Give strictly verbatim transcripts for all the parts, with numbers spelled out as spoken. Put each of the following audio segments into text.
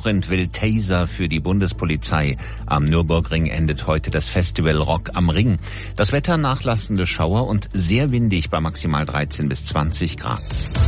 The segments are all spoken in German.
Dobrindt will Taser für die Bundespolizei. Am Nürburgring endet heute das Festival Rock am Ring. Das Wetter nachlassende Schauer und sehr windig bei maximal dreizehn bis zwanzig Grad.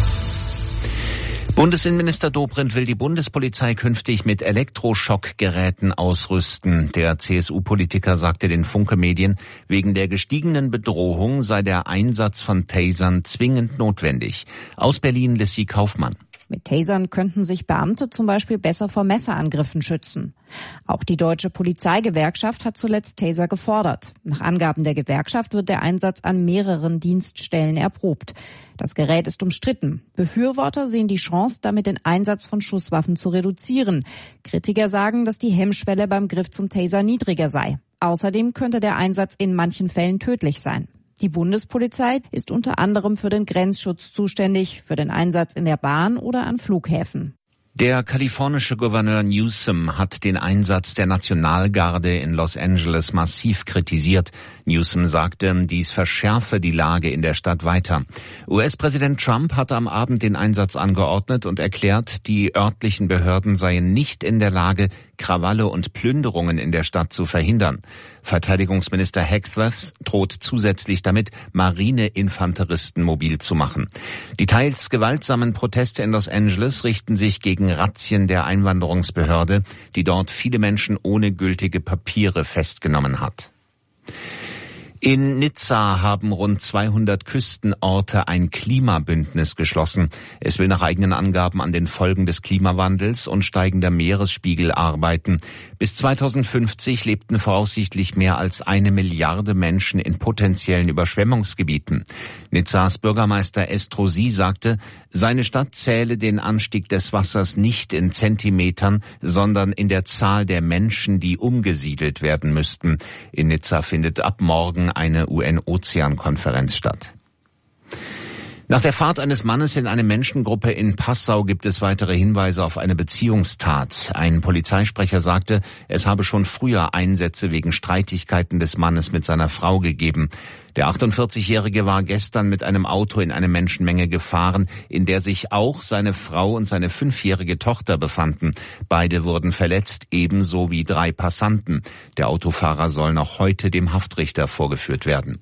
Bundesinnenminister Dobrindt will die Bundespolizei künftig mit Elektroschockgeräten ausrüsten. Der C S U-Politiker sagte den Funke-Medien, wegen der gestiegenen Bedrohung sei der Einsatz von Tasern zwingend notwendig. Aus Berlin Lissy Kaufmann. Mit Tasern könnten sich Beamte zum Beispiel besser vor Messerangriffen schützen. Auch die Deutsche Polizeigewerkschaft hat zuletzt Taser gefordert. Nach Angaben der Gewerkschaft wird der Einsatz an mehreren Dienststellen erprobt. Das Gerät ist umstritten. Befürworter sehen die Chance, damit den Einsatz von Schusswaffen zu reduzieren. Kritiker sagen, dass die Hemmschwelle beim Griff zum Taser niedriger sei. Außerdem könnte der Einsatz in manchen Fällen tödlich sein. Die Bundespolizei ist unter anderem für den Grenzschutz zuständig, für den Einsatz in der Bahn oder an Flughäfen. Der kalifornische Gouverneur Newsom hat den Einsatz der Nationalgarde in Los Angeles massiv kritisiert. Newsom sagte, dies verschärfe die Lage in der Stadt weiter. U S-Präsident Trump hatte am Abend den Einsatz angeordnet und erklärt, die örtlichen Behörden seien nicht in der Lage, Krawalle und Plünderungen in der Stadt zu verhindern. Verteidigungsminister Hexworth droht zusätzlich damit, Marineinfanteristen mobil zu machen. Die teils gewaltsamen Proteste in Los Angeles richten sich gegen Razzien der Einwanderungsbehörde, die dort viele Menschen ohne gültige Papiere festgenommen hat. In Nizza haben rund zweihundert Küstenorte ein Klimabündnis geschlossen. Es will nach eigenen Angaben an den Folgen des Klimawandels und steigender Meeresspiegel arbeiten. Bis zweitausendfünfzig lebten voraussichtlich mehr als eine Milliarde Menschen in potenziellen Überschwemmungsgebieten. Nizzas Bürgermeister Estrosi sagte, seine Stadt zähle den Anstieg des Wassers nicht in Zentimetern, sondern in der Zahl der Menschen, die umgesiedelt werden müssten. In Nizza findet ab morgen eine U N-Ozeankonferenz statt. Nach der Fahrt eines Mannes in eine Menschengruppe in Passau gibt es weitere Hinweise auf eine Beziehungstat. Ein Polizeisprecher sagte, es habe schon früher Einsätze wegen Streitigkeiten des Mannes mit seiner Frau gegeben. Der achtundvierzigjährige war gestern mit einem Auto in eine Menschenmenge gefahren, in der sich auch seine Frau und seine fünfjährige Tochter befanden. Beide wurden verletzt, ebenso wie drei Passanten. Der Autofahrer soll noch heute dem Haftrichter vorgeführt werden.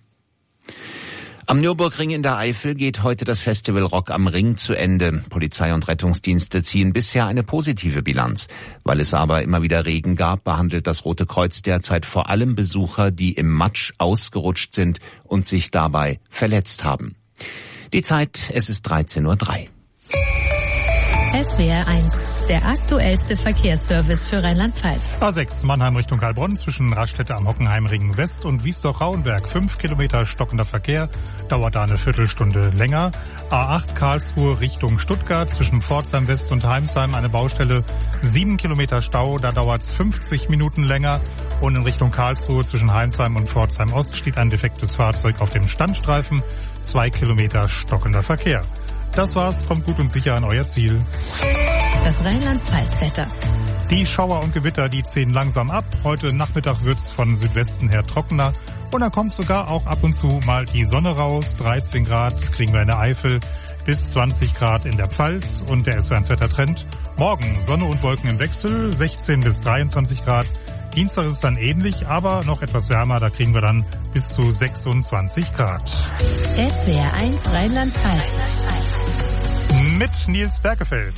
Am Nürburgring in der Eifel geht heute das Festival Rock am Ring zu Ende. Polizei und Rettungsdienste ziehen bisher eine positive Bilanz. Weil es aber immer wieder Regen gab, behandelt das Rote Kreuz derzeit vor allem Besucher, die im Matsch ausgerutscht sind und sich dabei verletzt haben. Die Zeit, es ist dreizehn Uhr drei. S W R eins, der aktuellste Verkehrsservice für Rheinland-Pfalz. A sechs Mannheim Richtung Heilbronn zwischen Raststätte am Hockenheimring West und Wiesdorf-Rauenberg. Fünf Kilometer stockender Verkehr, dauert da eine Viertelstunde länger. A acht Karlsruhe Richtung Stuttgart zwischen Pforzheim West und Heimsheim eine Baustelle. Sieben Kilometer Stau, da dauert's fünfzig Minuten länger. Und in Richtung Karlsruhe zwischen Heimsheim und Pforzheim Ost steht ein defektes Fahrzeug auf dem Standstreifen. Zwei Kilometer stockender Verkehr. Das war's, kommt gut und sicher an euer Ziel. Das Rheinland-Pfalz-Wetter. Die Schauer und Gewitter, die ziehen langsam ab. Heute Nachmittag wird's von Südwesten her trockener. Und dann kommt sogar auch ab und zu mal die Sonne raus. dreizehn Grad kriegen wir in der Eifel, bis zwanzig Grad in der Pfalz. Und der S W R eins Wettertrend. Morgen Sonne und Wolken im Wechsel, sechzehn bis dreiundzwanzig Grad. Dienstag ist es dann ähnlich, aber noch etwas wärmer. Da kriegen wir dann bis zu sechsundzwanzig Grad. S W R eins Rheinland-Pfalz. Mit Nils Bergefeld.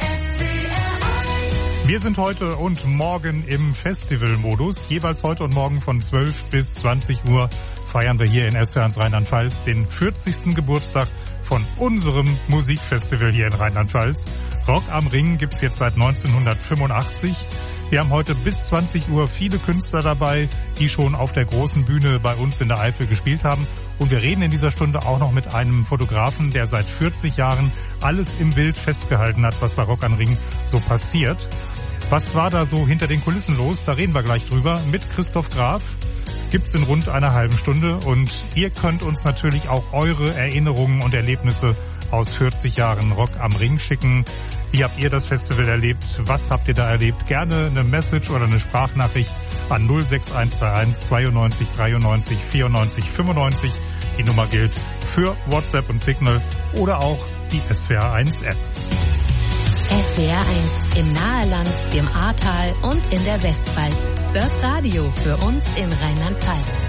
Wir sind heute und morgen im Festivalmodus. Jeweils heute und morgen von zwölf bis zwanzig Uhr feiern wir hier in S W R eins Rheinland-Pfalz den vierzigsten Geburtstag von unserem Musikfestival hier in Rheinland-Pfalz. Rock am Ring gibt's jetzt seit neunzehnhundertfünfundachtzig. Wir haben heute bis zwanzig Uhr viele Künstler dabei, die schon auf der großen Bühne bei uns in der Eifel gespielt haben. Und wir reden in dieser Stunde auch noch mit einem Fotografen, der seit vierzig Jahren alles im Bild festgehalten hat, was bei Rock am Ring so passiert. Was war da so hinter den Kulissen los? Da reden wir gleich drüber mit Christoph Graf. Gibt's in rund einer halben Stunde. Und ihr könnt uns natürlich auch eure Erinnerungen und Erlebnisse aus vierzig Jahren Rock am Ring schicken. Wie habt ihr das Festival erlebt? Was habt ihr da erlebt? Gerne eine Message oder eine Sprachnachricht an null sechs eins drei eins zweiundneunzig dreiundneunzig vierundneunzig fünfundneunzig. Die Nummer gilt für WhatsApp und Signal oder auch die S W R eins App. S W R eins im Naheland, dem Ahrtal und in der Westpfalz. Das Radio für uns in Rheinland-Pfalz.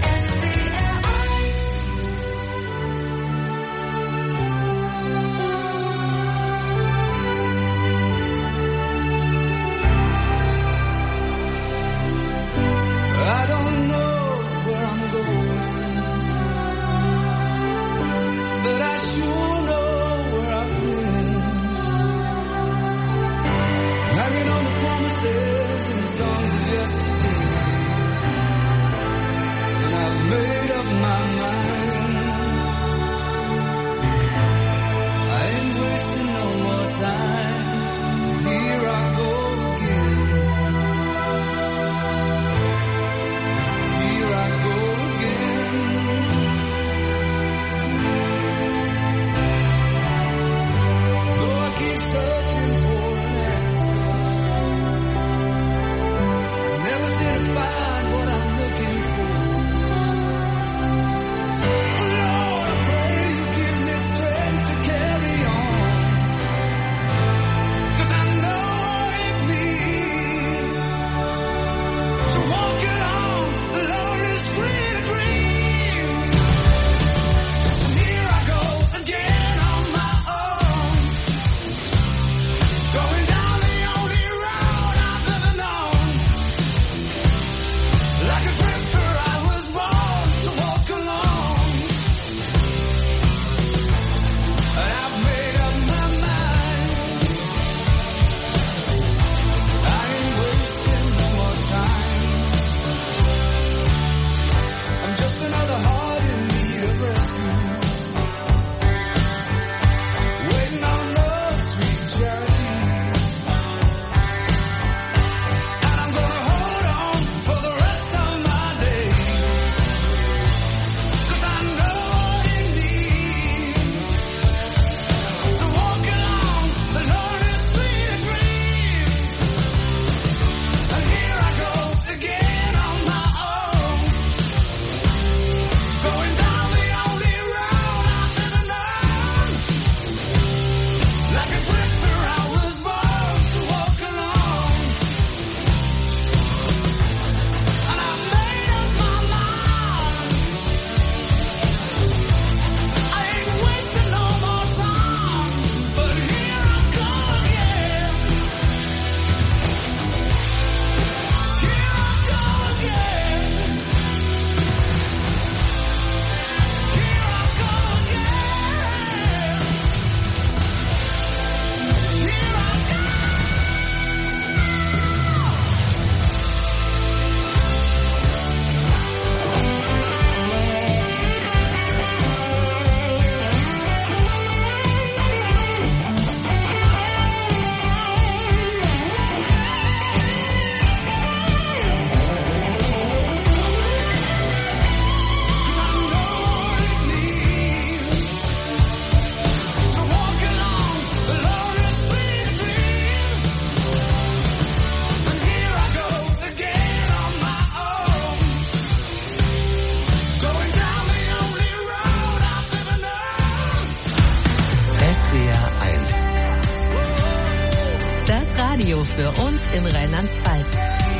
Für uns in Rheinland-Pfalz.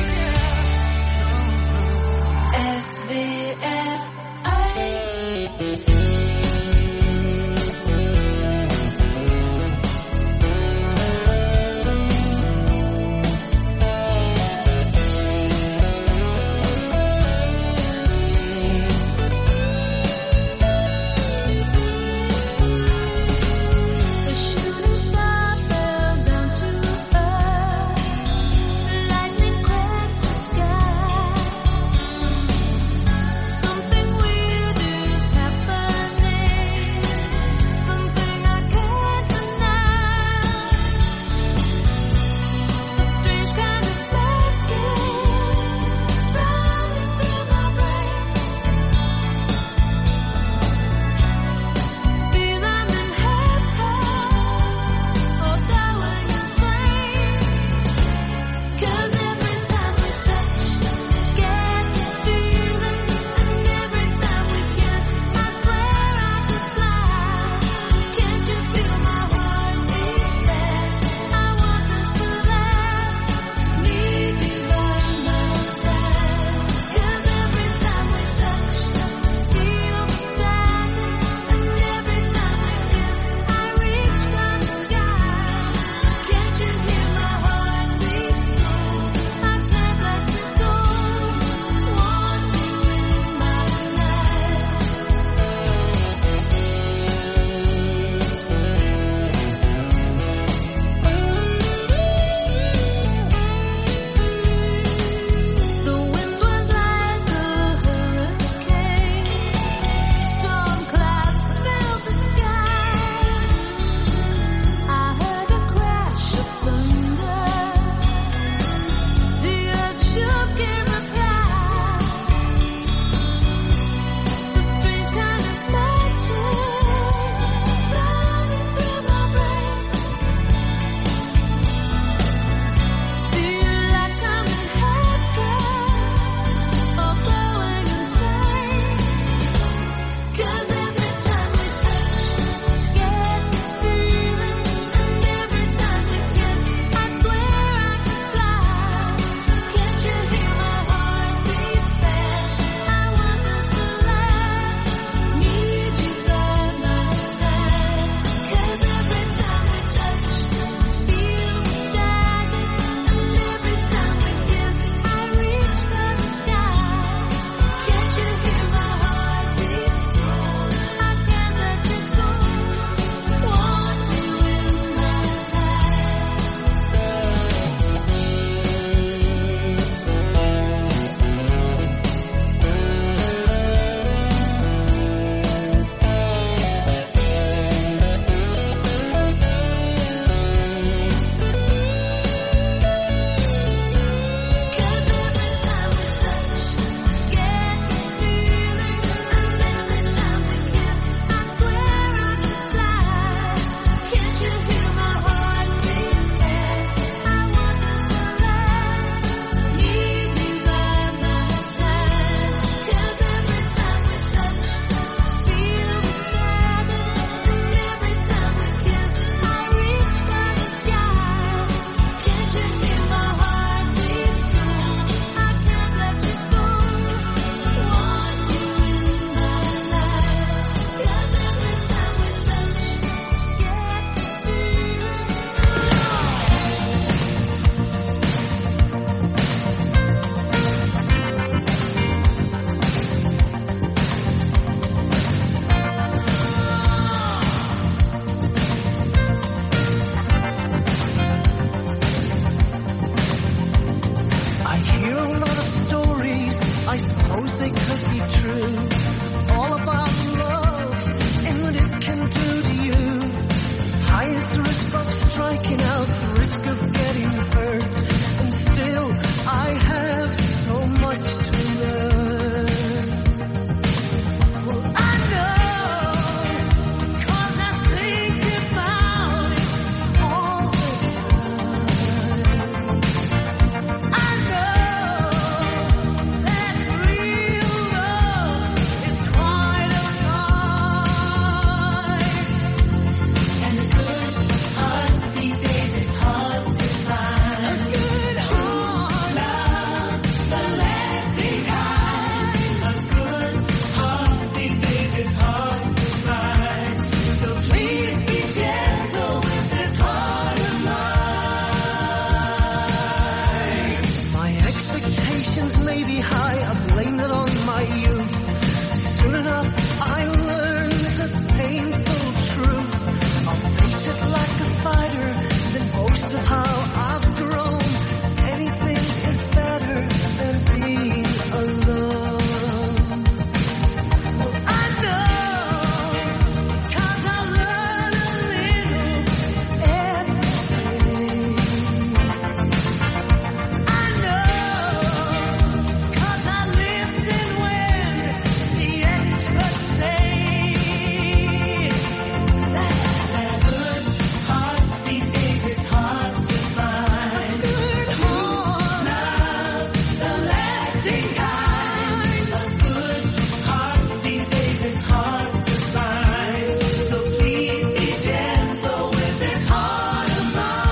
S W R eins. Lightning crack they could be true. All about love and what it can do to you. Highest risk of striking out, risk of getting hurt. And still I have so much to learn. Well, I know, 'cause I think about it all the time. I know that real love is quite a price. And a good heart these days is hard to find. A good heart, love, the lasting kind. A good heart these days is hard to find. So please be gentle with this heart of mine. My expectations may be high, I blame it on my youth. Soon enough I learned the painful truth. I'll face it like a fighter, then boast of how I've grown. Anything is better than being alone. Well, I know, 'cause I learn a little every day. I know, 'cause I listen when the experts say that a good heart these days is hard to find. A good heart, love, the lasting kind. A good heart these days is hard to find. So please be gentle with this heart of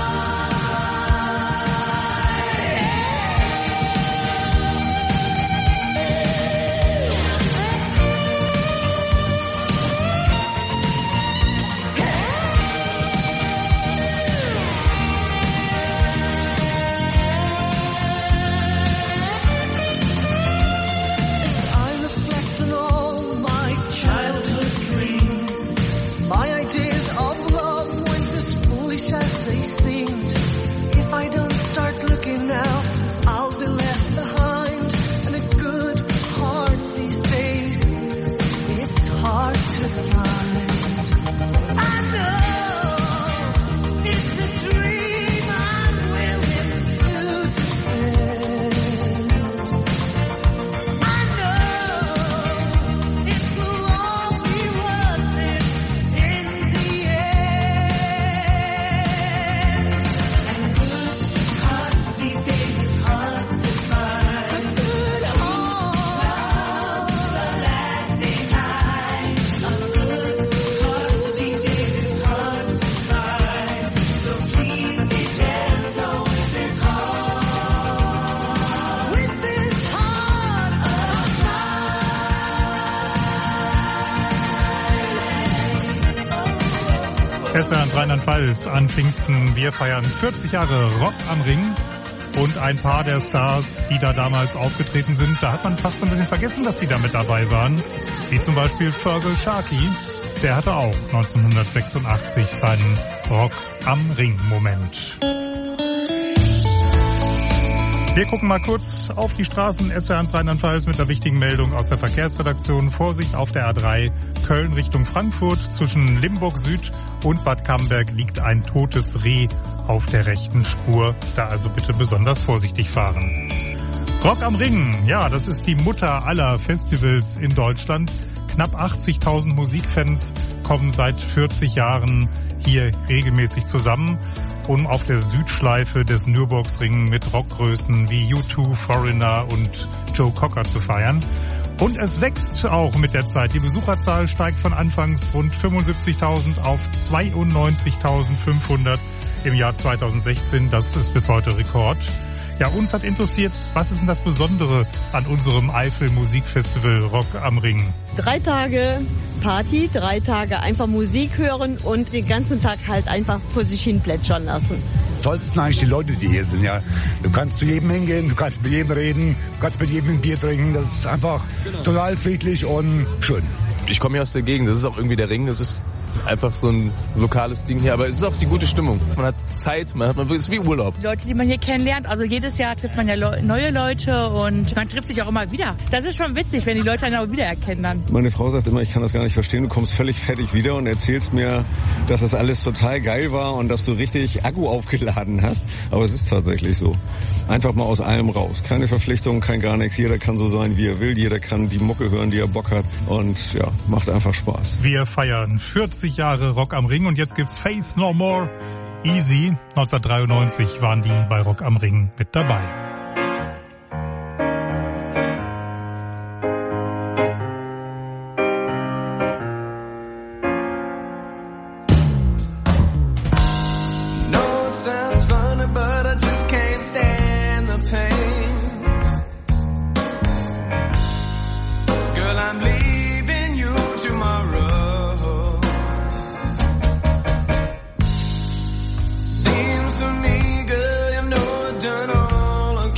As I reflect on all my childhood dreams, my ideas of love weren't as foolish as they seemed. If I don't start looking now, I'll be left behind. And a good heart these days, it's hard to find. I know it's a dream I'm willing to defend. I know it will all be worth it in the end. And a good heart these days is hard to find. A good heart, the lasting kind. A good heart these days is hard to find. So please be gentle with this heart, with this heart of S W R eins Rheinland-Pfalz an Pfingsten. Wir feiern vierzig Jahre Rock am Ring. Und ein paar der Stars, die da damals aufgetreten sind, da hat man fast so ein bisschen vergessen, dass sie da mit dabei waren. Wie zum Beispiel Feargal Sharkey. Der hatte auch neunzehnhundertsechsundachtzig seinen Rock am Ring-Moment. Wir gucken mal kurz auf die Straßen S W R eins Rheinland-Pfalz mit einer wichtigen Meldung aus der Verkehrsredaktion. Vorsicht auf der A drei Köln Richtung Frankfurt. Zwischen Limburg Süd und Bad Camberg liegt ein totes Reh auf der rechten Spur. Da also bitte besonders vorsichtig fahren. Rock am Ring, ja, das ist die Mutter aller Festivals in Deutschland. Knapp achtzigtausend Musikfans kommen seit vierzig Jahren hier regelmäßig zusammen, um auf der Südschleife des Nürburgring mit Rockgrößen wie U zwei, Foreigner und Joe Cocker zu feiern. Und es wächst auch mit der Zeit. Die Besucherzahl steigt von anfangs rund fünfundsiebzigtausend auf zweiundneunzigtausendfünfhundert im Jahr zweitausendsechzehn. Das ist bis heute Rekord. Ja, uns hat interessiert, was ist denn das Besondere an unserem Eifel-Musikfestival Rock am Ring? Drei Tage Party, drei Tage einfach Musik hören und den ganzen Tag halt einfach vor sich hin plätschern lassen. Tollsten eigentlich die Leute, die hier sind, ja. Du kannst zu jedem hingehen, du kannst mit jedem reden, du kannst mit jedem ein Bier trinken. Das ist einfach genau. Total friedlich und schön. Ich komme hier aus der Gegend, das ist auch irgendwie der Ring, das ist Einfach so ein lokales Ding hier, aber es ist auch die gute Stimmung. Man hat Zeit, man hat, man ist wie Urlaub. Die Leute, die man hier kennenlernt, also jedes Jahr trifft man ja le- neue Leute und man trifft sich auch immer wieder. Das ist schon witzig, wenn die Leute einen auch wiedererkennen dann. Meine Frau sagt immer, ich kann das gar nicht verstehen, du kommst völlig fertig wieder und erzählst mir, dass das alles total geil war und dass du richtig Akku aufgeladen hast. Aber es ist tatsächlich so. Einfach mal aus allem raus. Keine Verpflichtungen, kein gar nichts. Jeder kann so sein, wie er will. Jeder kann die Mucke hören, die er Bock hat. Und ja, macht einfach Spaß. Wir feiern vierzig Jahre Rock am Ring und jetzt gibt's Faith No More. Easy. neunzehnhundertdreiundneunzig waren die bei Rock am Ring mit dabei. Seems to me, girl, you know I've done all I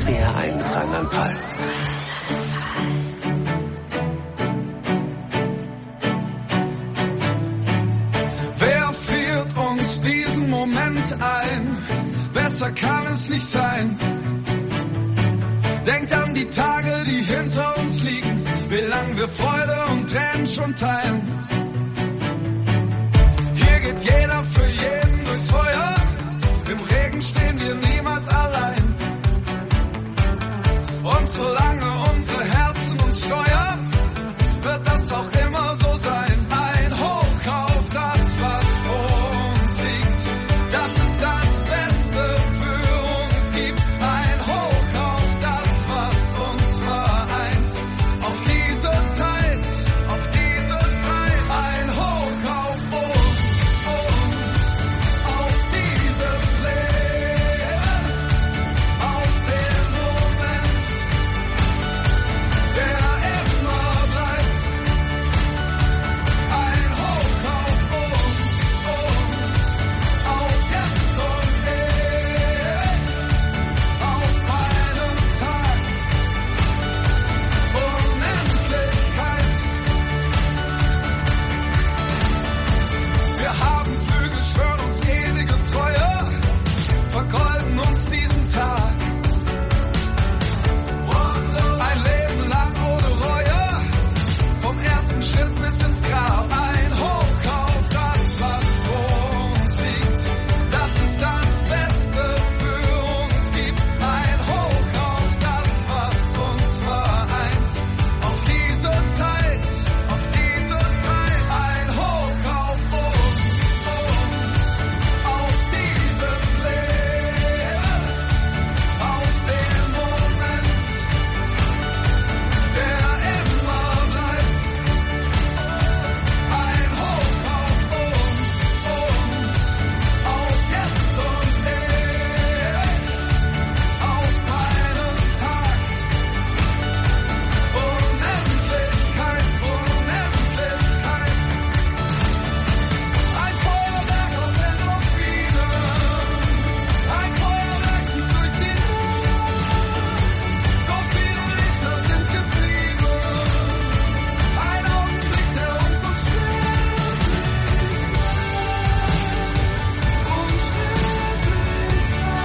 W R eins Rheinland-Pfalz. Wer friert uns diesen Moment ein? Besser kann es nicht sein. Denkt an die Tage, die hinter uns liegen, wie lang wir Freude und Tränen schon teilen. Hier geht jeder für jeden durchs Feuer, im Regen stehen wir niemals allein. Und solange unsere Herzen uns steuern, wird das auch immer so sein. Ein Hoch auf das, was vor uns liegt, das ist das Beste für uns gibt. Ein Hoch auf das, was uns vereint, auf diese Zeit, auf diese Zeit. Ein Hoch auf uns, uns, auf dieses Leben, auf den Moment, der immer bleibt. Ein Hoch auf uns, uns, auf jetzt und ewig, auf einen Tag, Unendlichkeit. Wir haben Flügel, schwören uns ewige Treue, vergolden uns diesen Tag. Ein Leben lang ohne Reue, vom ersten Schritt bis ins Grab. Ein Hoch auf das, was vor uns liegt, das ist das Beste für uns gibt. Ein Hoch auf das, was uns vereint, auf diese Zeit, auf diese Zeit. Ein Hoch auf uns, uns, auf dieses Leben, auf den Moment, der immer bleibt. Ein Hoch auf uns, uns, auf jetzt und ewig, auf einen Tag, Unendlichkeit, Unendlichkeit. Ein Feuerwerk aus Endorphinen, ein Feuerwerk zieht durch den Mond. So viele Lichter sind geblieben, ein Augenblick, der uns unsterblich macht, unsterblich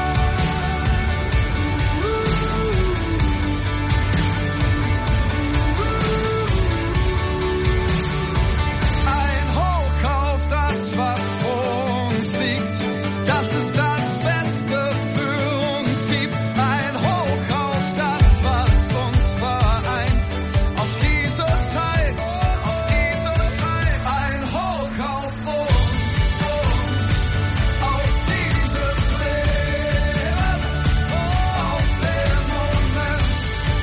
macht. Ein Hoch auf das, was vor uns liegt, das ist das Beste für uns gibt. Ein Hoch auf das, was uns vereint, auf diese Zeit, auf diese Zeit. Ein Hoch auf uns, uns, auf dieses Leben, auf den Moment,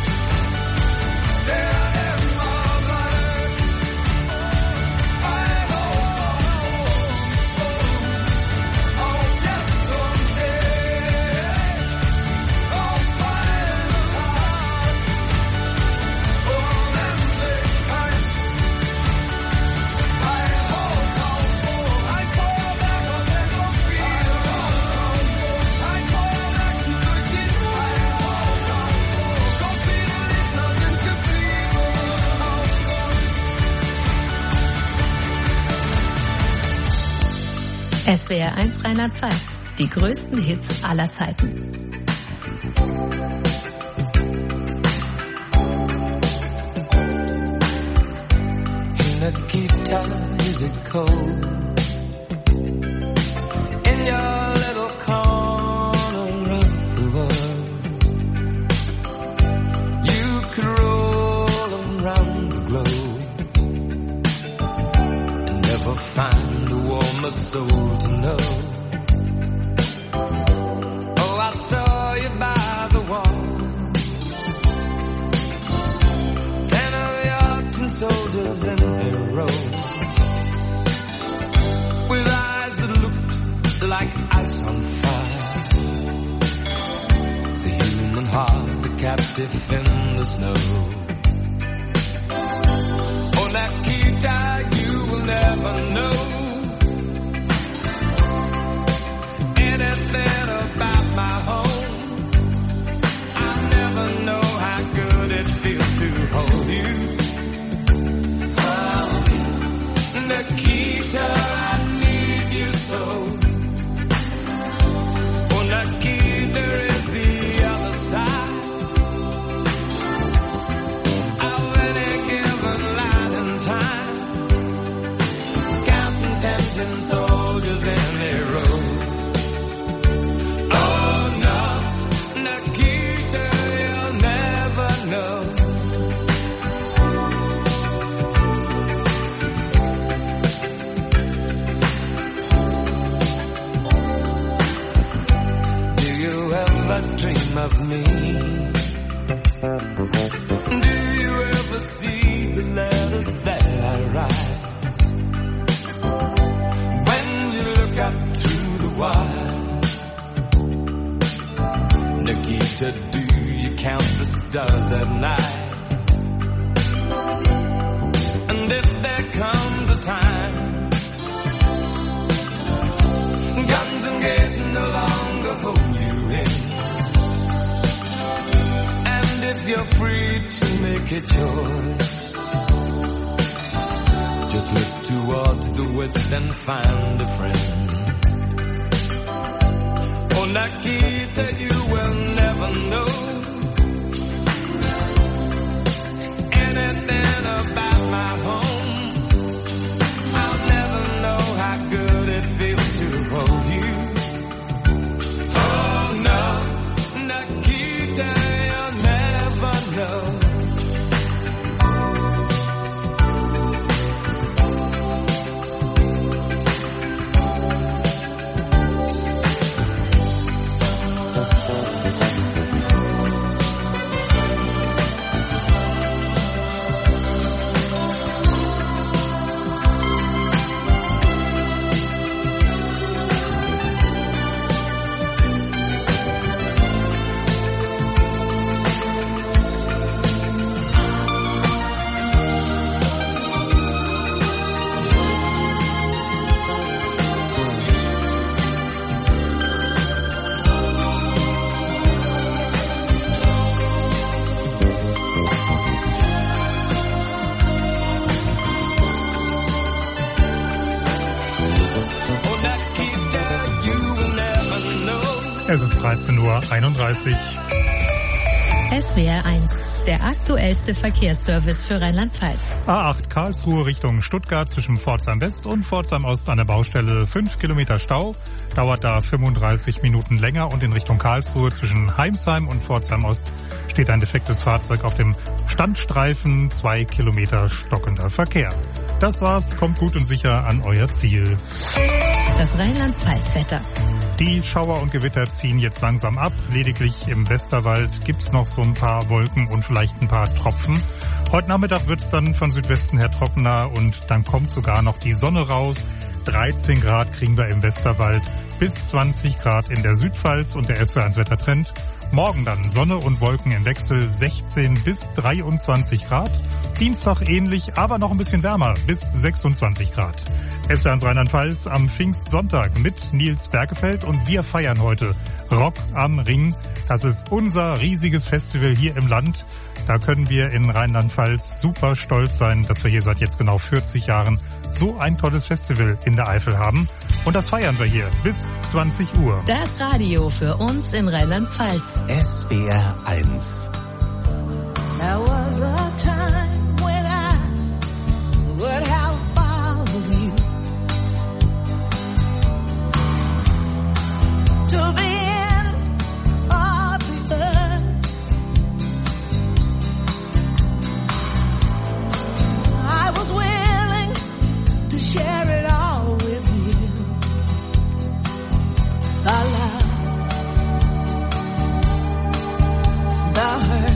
der immer bleibt. Ein Hoch auf uns, auf jetzt und ewig, auf einen Tag, Unendlichkeit. Ein Hoch auf uns, ein Feuerwerk aus Endorphinen, ein Feuerwerk zieht durch den Mond. So viele Lichter sind geblieben auf uns. S W R eins Rheinland-Pfalz. Die größten Hits aller Zeiten. Nikita, is it cold? In your little corner of the world, you could roll around the globe and never find a warmer soul to know. Oh, I saw you by the wall, ten of your tin soldiers in a row, with eyes that looked like ice on fire. The human heart, the captive in the snow. Oh, Nikita, you will never know anything about my home. I to do, you count the stars at night. And if there comes a time, guns and gates no longer hold you in. And if you're free to make a choice, just look towards the west and find a friend. Oh, Nikita, you will never know anything about my home. I'll never know how good it feels to hold you. Oh no, Nikita, you'll never know. Es ist dreizehn Uhr einunddreißig. S W R eins, der aktuellste Verkehrsservice für Rheinland-Pfalz. A acht Karlsruhe Richtung Stuttgart zwischen Pforzheim West und Pforzheim Ost an der Baustelle fünf Kilometer Stau. Dauert da fünfunddreißig Minuten länger und in Richtung Karlsruhe zwischen Heimsheim und Pforzheim Ost steht ein defektes Fahrzeug auf dem Standstreifen, zwei Kilometer stockender Verkehr. Das war's, kommt gut und sicher an euer Ziel. Das Rheinland-Pfalz-Wetter. Die Schauer und Gewitter ziehen jetzt langsam ab. Lediglich im Westerwald gibt's noch so ein paar Wolken und vielleicht ein paar Tropfen. Heute Nachmittag wird's dann von Südwesten her trockener und dann kommt sogar noch die Sonne raus. dreizehn Grad kriegen wir im Westerwald, bis zwanzig Grad in der Südpfalz und der S W R eins Wettertrend. Morgen dann Sonne und Wolken im Wechsel, sechzehn bis dreiundzwanzig Grad. Dienstag ähnlich, aber noch ein bisschen wärmer, bis sechsundzwanzig Grad. S W R eins Rheinland-Pfalz am Pfingstsonntag mit Nils Bergefeld und wir feiern heute Rock am Ring. Das ist unser riesiges Festival hier im Land. Da können wir in Rheinland-Pfalz super stolz sein, dass wir hier seit jetzt genau vierzig Jahren so ein tolles Festival in der Eifel haben. Und das feiern wir hier bis zwanzig Uhr. Das Radio für uns in Rheinland-Pfalz. S W R eins. There was a time when I would have followed you to the end of the earth. I was willing to share it all with you. The love, the hurt.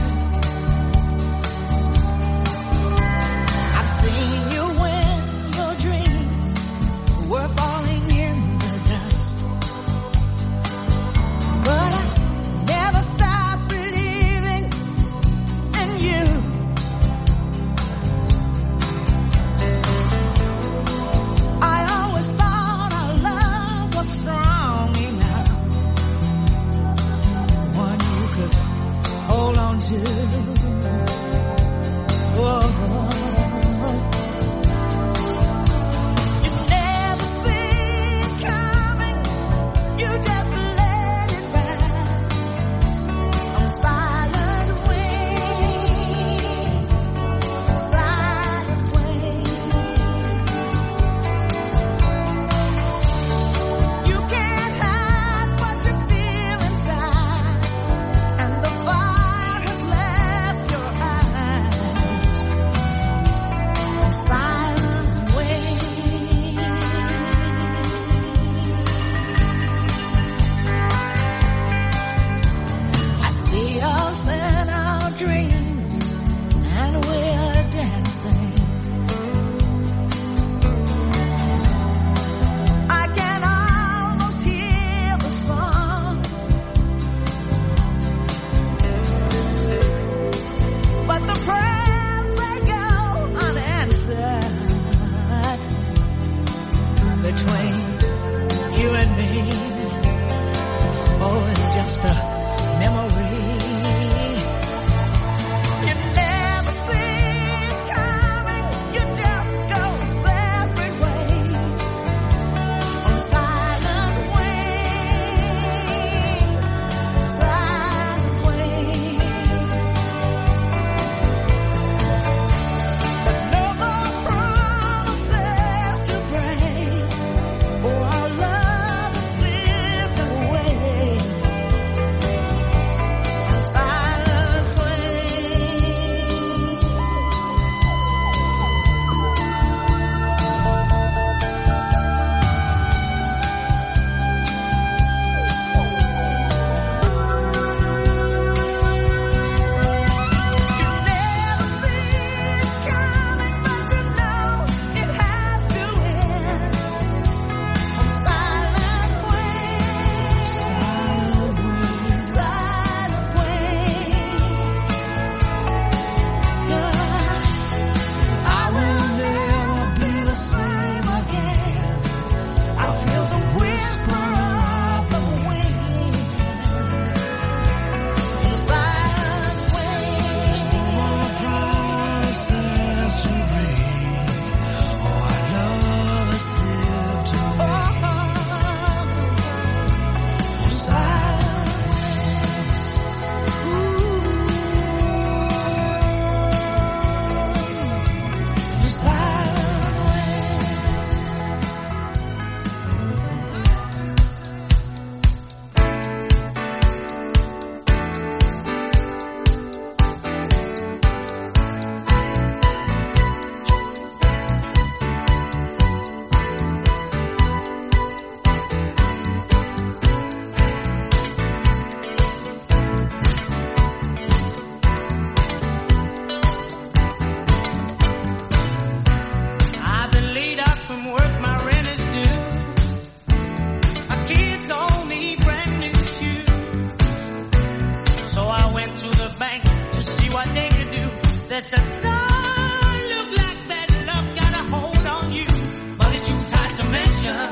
the bank to see what they could do. They said, son, look like bad luck got a hold on you. Money too tight to mention.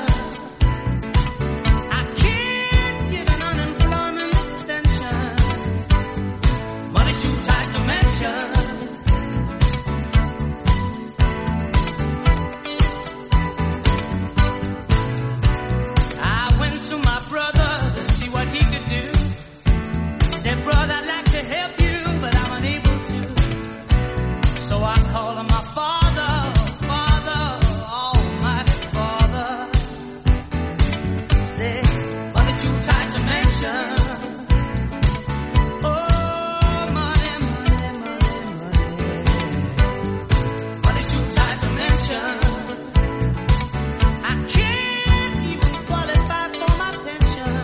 I can't give an unemployment extension. Money too tight to mention. Said, brother, I'd like to help you, but I'm unable to. So I called him my father, father, almighty father. Said, money's too tight to mention. Oh, money, money, money, money. Money's too tight to mention. I can't even qualify for my pension.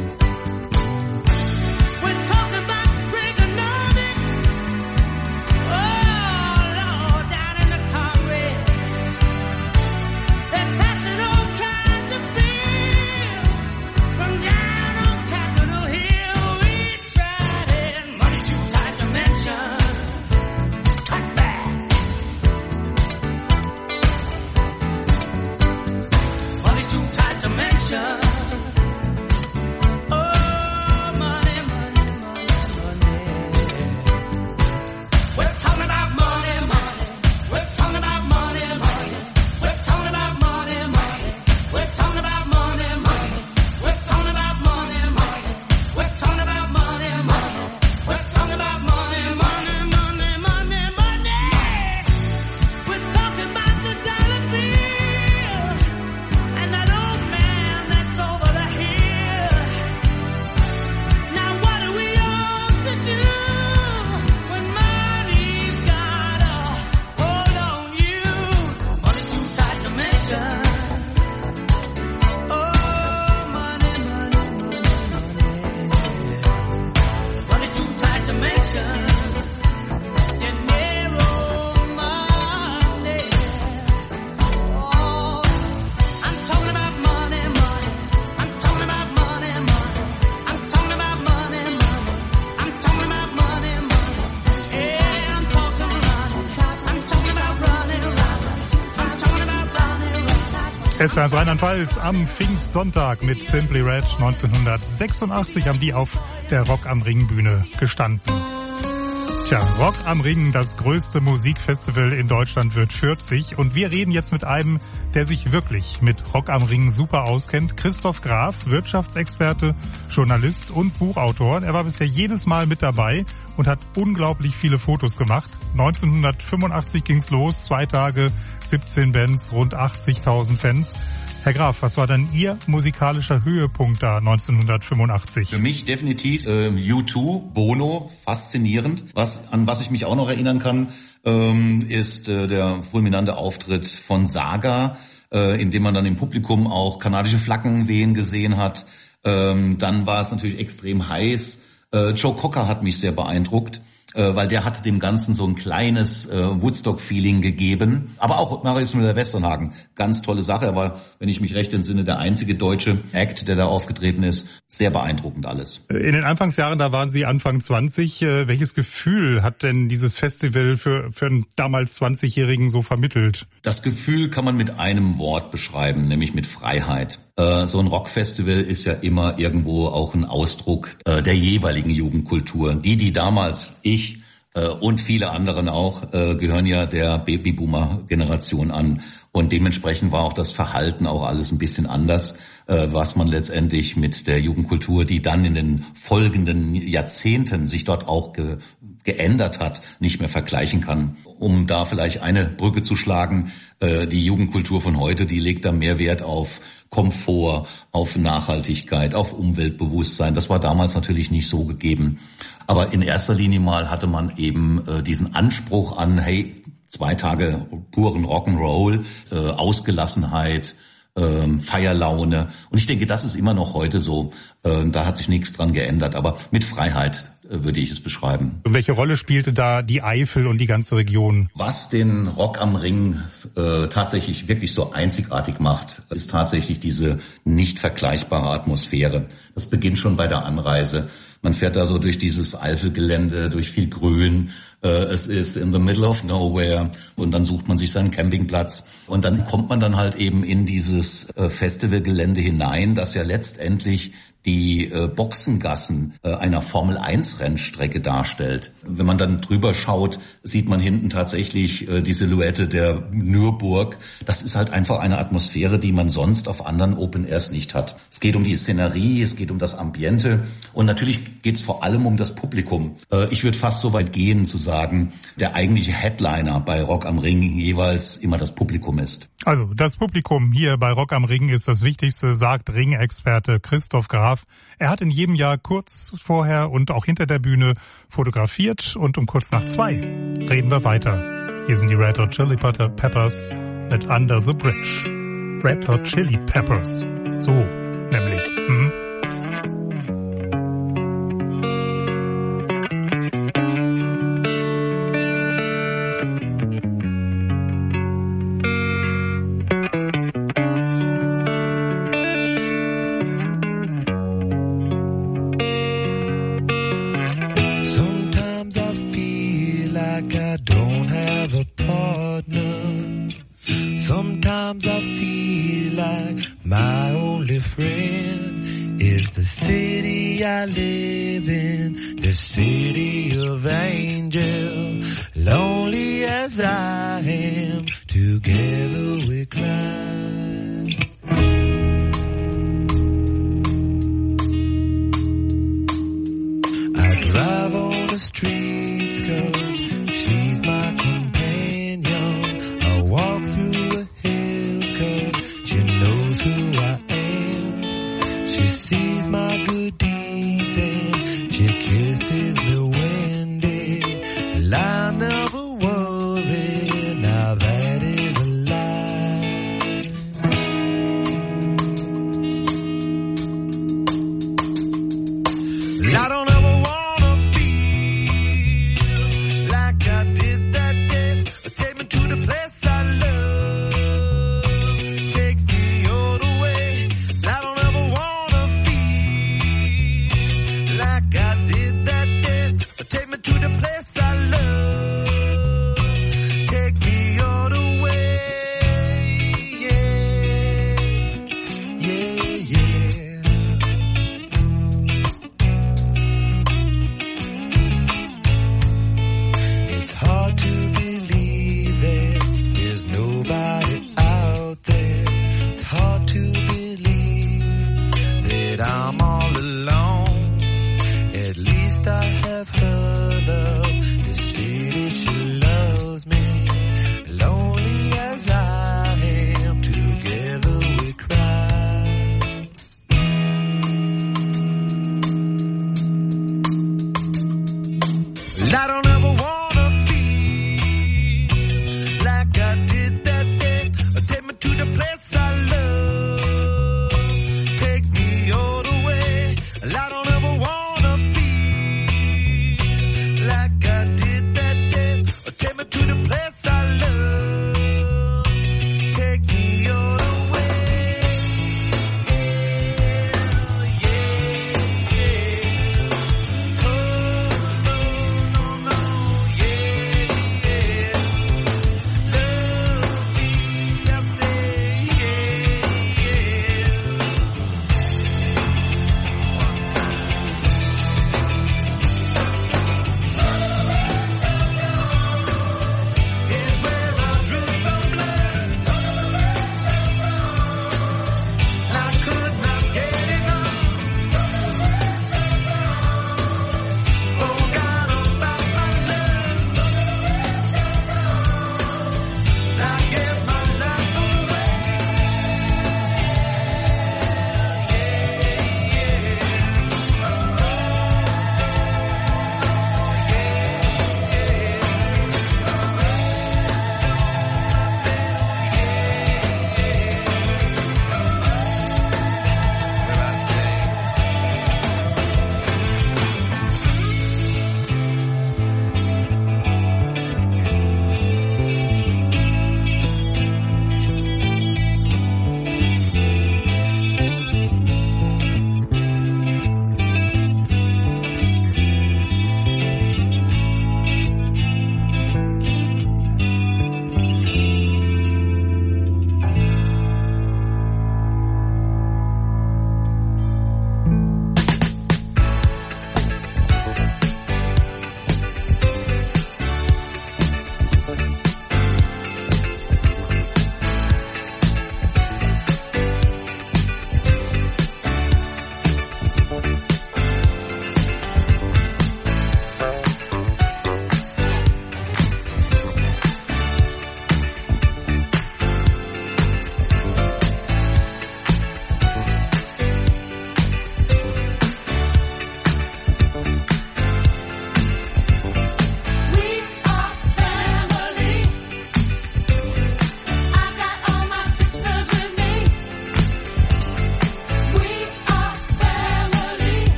S W R eins Rheinland-Pfalz am Pfingstsonntag mit Simply Red. neunzehnhundertsechsundachtzig haben die auf der Rock am Ring Bühne gestanden. Tja, Rock am Ring, das größte Musikfestival in Deutschland, wird vierzig. Und wir reden jetzt mit einem, der sich wirklich mit Rock am Ring super auskennt. Christoph Graf, Wirtschaftsexperte, Journalist und Buchautor. Er war bisher jedes Mal mit dabei und hat unglaublich viele Fotos gemacht. neunzehnhundertfünfundachtzig ging's los, zwei Tage, siebzehn Bands, rund achtzigtausend Fans. Herr Graf, was war denn Ihr musikalischer Höhepunkt da neunzehnhundertfünfundachtzig? Für mich definitiv äh, U zwei, Bono, faszinierend. Was, an was ich mich auch noch erinnern kann, ähm, ist äh, der fulminante Auftritt von Saga, äh, in dem man dann im Publikum auch kanadische Flaggen wehen gesehen hat. Ähm, dann war es natürlich extrem heiß. Äh, Joe Cocker hat mich sehr beeindruckt, äh, weil der hat dem Ganzen so ein kleines äh, Woodstock-Feeling gegeben. Aber auch Marius Müller-Westernhagen, ganz tolle Sache. Er war, wenn ich mich recht entsinne, der einzige deutsche Act, der da aufgetreten ist. Sehr beeindruckend alles. In den Anfangsjahren, da waren Sie Anfang zwanzig. Äh, welches Gefühl hat denn dieses Festival für, für einen damals zwanzigjährigen so vermittelt? Das Gefühl kann man mit einem Wort beschreiben, nämlich mit Freiheit. Äh, so ein Rockfestival ist ja immer irgendwo auch ein Ausdruck äh, der jeweiligen Jugendkultur. Die, die damals, ich äh, und viele anderen auch, äh, gehören ja der Babyboomer-Generation an. Und dementsprechend war auch das Verhalten auch alles ein bisschen anders, äh, was man letztendlich mit der Jugendkultur, die dann in den folgenden Jahrzehnten sich dort auch ge- geändert hat, nicht mehr vergleichen kann. Um da vielleicht eine Brücke zu schlagen, äh, die Jugendkultur von heute, die legt da mehr Wert auf Komfort, auf Nachhaltigkeit, auf Umweltbewusstsein. Das war damals natürlich nicht so gegeben. Aber in erster Linie mal hatte man eben äh, diesen Anspruch an, hey, zwei Tage puren Rock'n'Roll, äh, Ausgelassenheit, äh, Feierlaune. Und ich denke, das ist immer noch heute so. Äh, da hat sich nichts dran geändert. Aber mit Freiheit äh, würde ich es beschreiben. Und welche Rolle spielte da die Eifel und die ganze Region? Was den Rock am Ring äh, tatsächlich wirklich so einzigartig macht, ist tatsächlich diese nicht vergleichbare Atmosphäre. Das beginnt schon bei der Anreise. Man fährt da so durch dieses Eifelgelände, durch viel Grün. Es ist in the middle of nowhere und dann sucht man sich seinen Campingplatz und dann kommt man dann halt eben in dieses Festivalgelände hinein, das ja letztendlich die äh, Boxengassen äh, einer Formel eins Rennstrecke darstellt. Wenn man dann drüber schaut, sieht man hinten tatsächlich äh, die Silhouette der Nürburg. Das ist halt einfach eine Atmosphäre, die man sonst auf anderen Open Airs nicht hat. Es geht um die Szenerie, es geht um das Ambiente und natürlich geht es vor allem um das Publikum. Äh, ich würde fast so weit gehen zu sagen, der eigentliche Headliner bei Rock am Ring jeweils immer das Publikum ist. Also das Publikum hier bei Rock am Ring ist das Wichtigste, sagt Ring-Experte Christoph Graf. Er hat in jedem Jahr kurz vorher und auch hinter der Bühne fotografiert und um kurz nach zwei reden wir weiter. Hier sind die Red Hot Chili Peppers mit Under the Bridge. Red Hot Chili Peppers. So, nämlich. Hm? Sometimes I feel like my only friend is the city I live in, the city of angels. Lonely as I am, together we cry. I drive on the streets 'cause she's my companion. I walk through who I am. She sees my good deeds and she kisses the windy. I never worry, now that is a lie. I don't ever wanna feel like I did that day. Take me to the place I love. Take me to the place I love. Take me all the way. Yeah, yeah, yeah. It's hard to believe that there's nobody out there. It's hard to believe that I'm all alone. At least I have heard of the city she loves me. Lonely as I am, together we cry. I don't ever wanna feel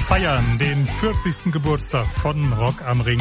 feiern den vierzigsten Geburtstag von Rock am Ring.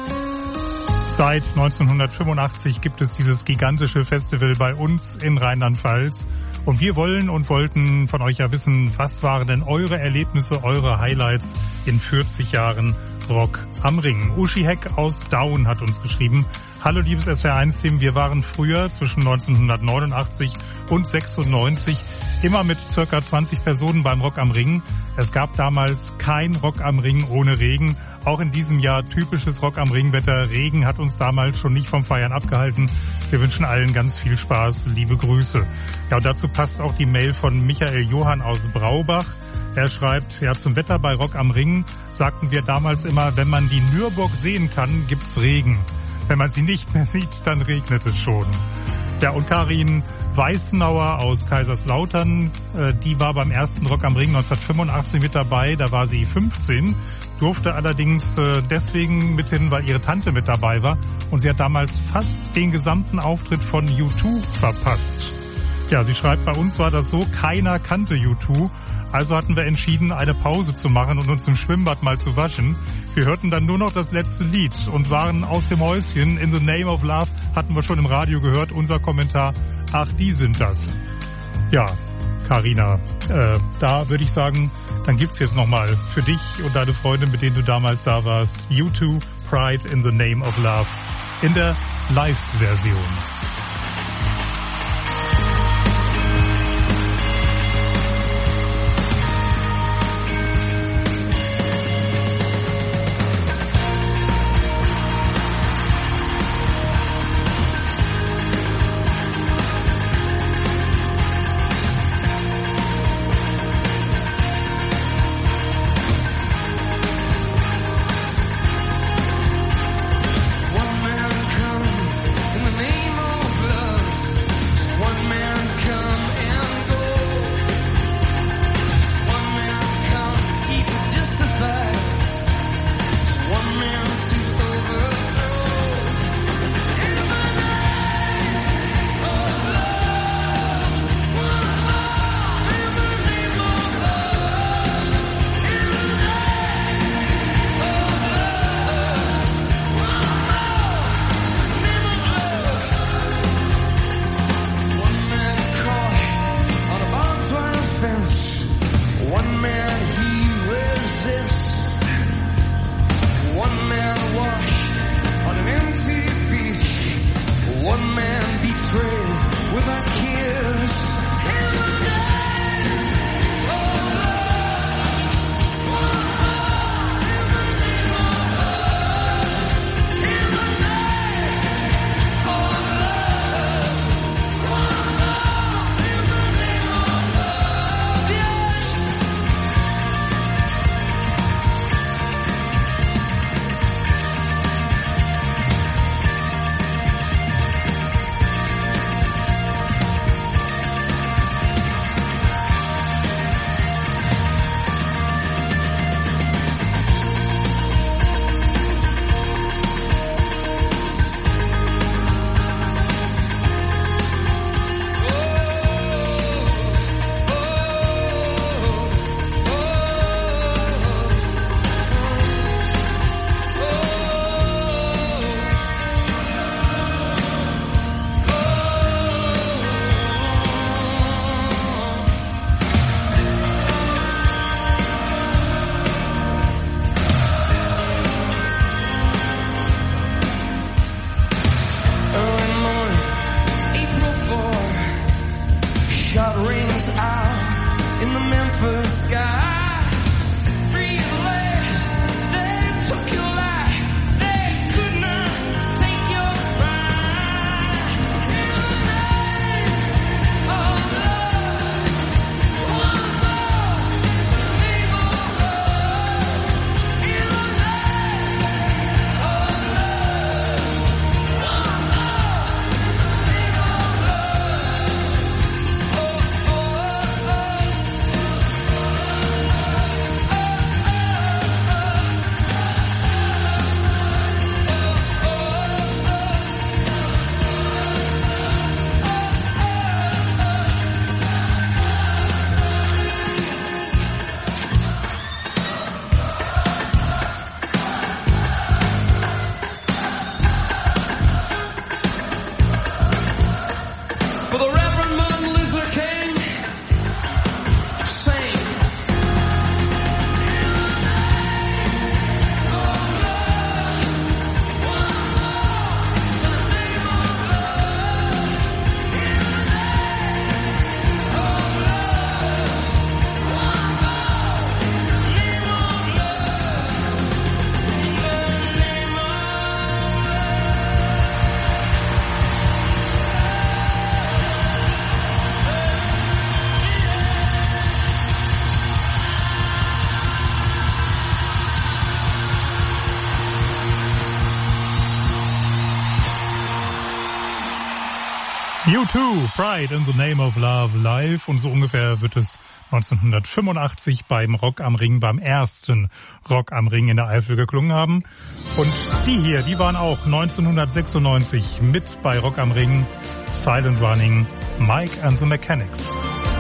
Seit neunzehnhundertfünfundachtzig gibt es dieses gigantische Festival bei uns in Rheinland-Pfalz. Und wir wollen und wollten von euch ja wissen, was waren denn eure Erlebnisse, eure Highlights in vierzig Jahren Rock am Ring. Uschi Heck aus Daun hat uns geschrieben: Hallo liebes S W R eins Team, wir waren früher zwischen neunzehnhundertneunundachtzig und sechsundneunzig immer mit circa zwanzig Personen beim Rock am Ring. Es gab damals kein Rock am Ring ohne Regen. Auch in diesem Jahr typisches Rock am Ring-Wetter. Regen hat uns damals schon nicht vom Feiern abgehalten. Wir wünschen allen ganz viel Spaß. Liebe Grüße. Ja, und dazu passt auch die Mail von Michael Johann aus Braubach. Er schreibt, ja, zum Wetter bei Rock am Ring sagten wir damals immer, wenn man die Nürburg sehen kann, gibt's Regen. Wenn man sie nicht mehr sieht, dann regnet es schon. Ja, und Karin Weißenauer aus Kaiserslautern, äh, die war beim ersten Rock am Ring neunzehnhundertfünfundachtzig mit dabei, da war sie fünfzehn, durfte allerdings äh, deswegen mit hin, weil ihre Tante mit dabei war, und sie hat damals fast den gesamten Auftritt von U zwei verpasst. Ja, sie schreibt, bei uns war das so, keiner kannte U zwei, also hatten wir entschieden, eine Pause zu machen und uns im Schwimmbad mal zu waschen. Wir hörten dann nur noch das letzte Lied und waren aus dem Häuschen. In the Name of Love hatten wir schon im Radio gehört. Unser Kommentar, ach, die sind das. Ja, Carina, äh, da würde ich sagen, dann gibt's jetzt nochmal für dich und deine Freunde, mit denen du damals da warst, U zwei, Pride in the Name of Love in der Live-Version. One man come in the name of love. U zwei, Pride in the Name of Love live. Und so ungefähr wird es neunzehnhundertfünfundachtzig beim Rock am Ring, beim ersten Rock am Ring in der Eifel geklungen haben. Und die hier, die waren auch neunzehnhundertsechsundneunzig mit bei Rock am Ring. Silent Running, Mike and the Mechanics.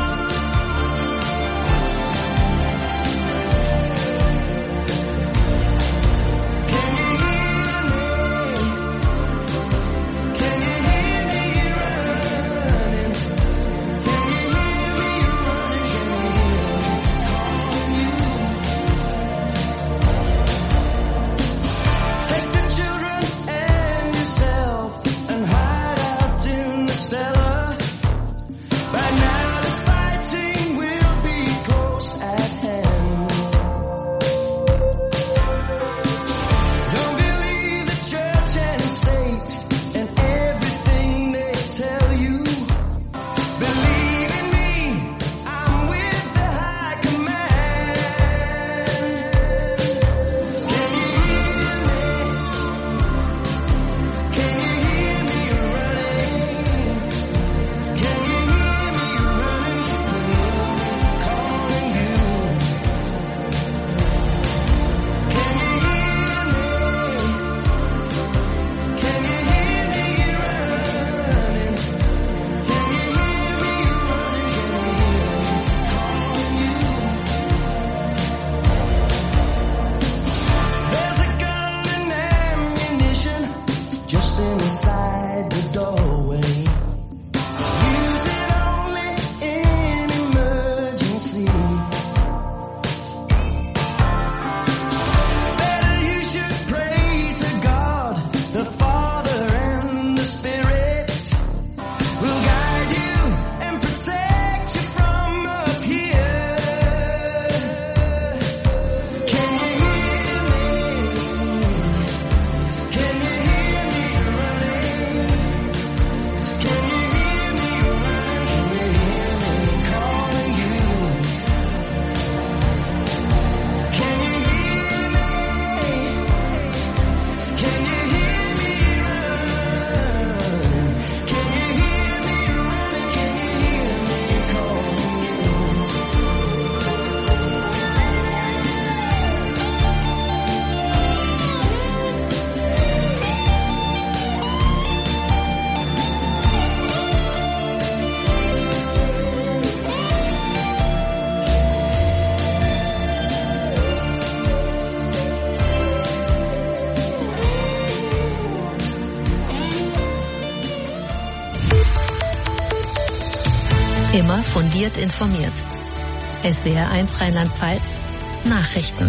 Immer fundiert informiert. S W R eins Rheinland-Pfalz Nachrichten.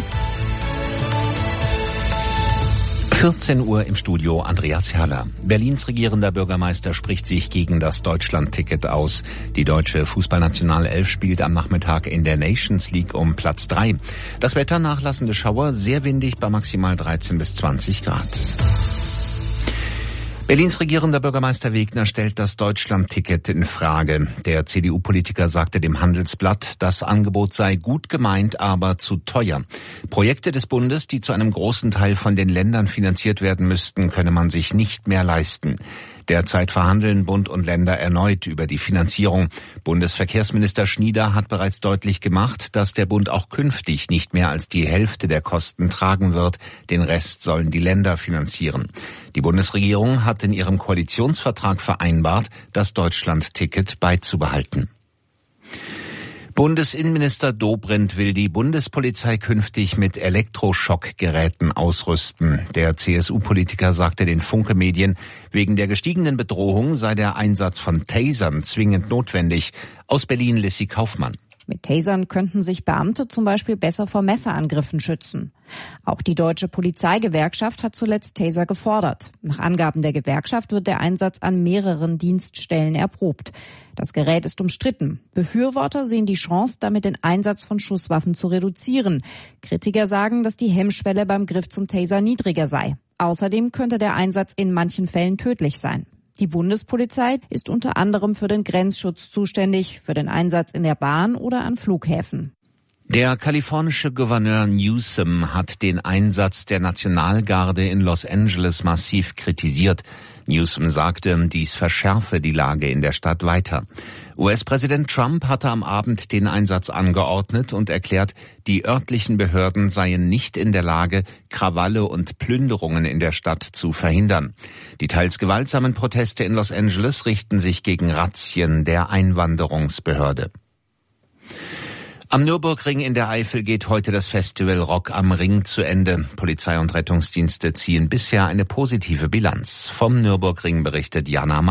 vierzehn Uhr im Studio Andreas Herrler. Berlins regierender Bürgermeister spricht sich gegen das Deutschland-Ticket aus. Die deutsche Fußballnationalelf spielt am Nachmittag in der Nations League um Platz drei. Das Wetter nachlassende Schauer, sehr windig bei maximal dreizehn bis zwanzig Grad. Berlins regierender Bürgermeister Wegner stellt das Deutschland-Ticket in Frage. Der C D U-Politiker sagte dem Handelsblatt, das Angebot sei gut gemeint, aber zu teuer. Projekte des Bundes, die zu einem großen Teil von den Ländern finanziert werden müssten, könne man sich nicht mehr leisten. Derzeit verhandeln Bund und Länder erneut über die Finanzierung. Bundesverkehrsminister Schnieder hat bereits deutlich gemacht, dass der Bund auch künftig nicht mehr als die Hälfte der Kosten tragen wird. Den Rest sollen die Länder finanzieren. Die Bundesregierung hat in ihrem Koalitionsvertrag vereinbart, das Deutschland-Ticket beizubehalten. Bundesinnenminister Dobrindt will die Bundespolizei künftig mit Elektroschockgeräten ausrüsten. Der C S U-Politiker sagte den Funke-Medien, wegen der gestiegenen Bedrohung sei der Einsatz von Tasern zwingend notwendig. Aus Berlin Lissy Kaufmann. Mit Tasern könnten sich Beamte zum Beispiel besser vor Messerangriffen schützen. Auch die deutsche Polizeigewerkschaft hat zuletzt Taser gefordert. Nach Angaben der Gewerkschaft wird der Einsatz an mehreren Dienststellen erprobt. Das Gerät ist umstritten. Befürworter sehen die Chance, damit den Einsatz von Schusswaffen zu reduzieren. Kritiker sagen, dass die Hemmschwelle beim Griff zum Taser niedriger sei. Außerdem könnte der Einsatz in manchen Fällen tödlich sein. Die Bundespolizei ist unter anderem für den Grenzschutz zuständig, für den Einsatz in der Bahn oder an Flughäfen. Der kalifornische Gouverneur Newsom hat den Einsatz der Nationalgarde in Los Angeles massiv kritisiert. Newsom sagte, dies verschärfe die Lage in der Stadt weiter. U S-Präsident Trump hatte am Abend den Einsatz angeordnet und erklärt, die örtlichen Behörden seien nicht in der Lage, Krawalle und Plünderungen in der Stadt zu verhindern. Die teils gewaltsamen Proteste in Los Angeles richten sich gegen Razzien der Einwanderungsbehörde. Am Nürburgring in der Eifel geht heute das Festival Rock am Ring zu Ende. Polizei und Rettungsdienste ziehen bisher eine positive Bilanz. Vom Nürburgring berichtet Jana Ma.